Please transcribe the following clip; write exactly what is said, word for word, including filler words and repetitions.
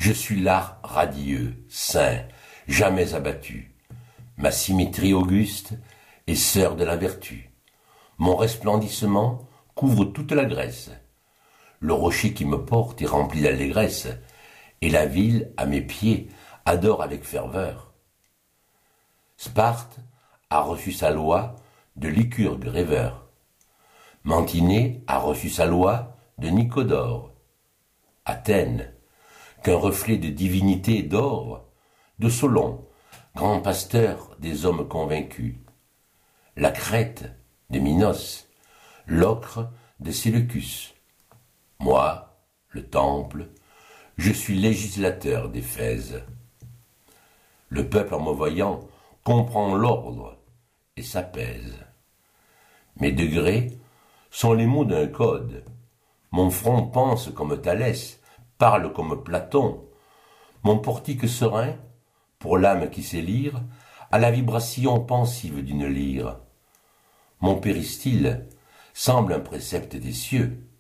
Je suis l'art radieux, saint, jamais abattu. Ma symétrie auguste est sœur de la vertu. Mon resplendissement couvre toute la Grèce. Le rocher qui me porte est rempli d'allégresse, et la ville, à mes pieds, adore avec ferveur. Sparte a reçu sa loi de Lycurgue rêveur. Mantinée a reçu sa loi de Nicodore. Athènes, qu'un reflet de divinité d'or, de Solon, grand pasteur des hommes convaincus. La Crète de Minos, l'ocre de Séleucus. Moi, le temple, je suis législateur d'Éphèse. Le peuple en me voyant comprend l'ordre et s'apaise. Mes degrés sont les mots d'un code. Mon front pense comme Thalès, parle comme Platon. Mon portique serein, pour l'âme qui sait lire, a la vibration pensive d'une lyre. Mon péristyle semble un précepte des cieux.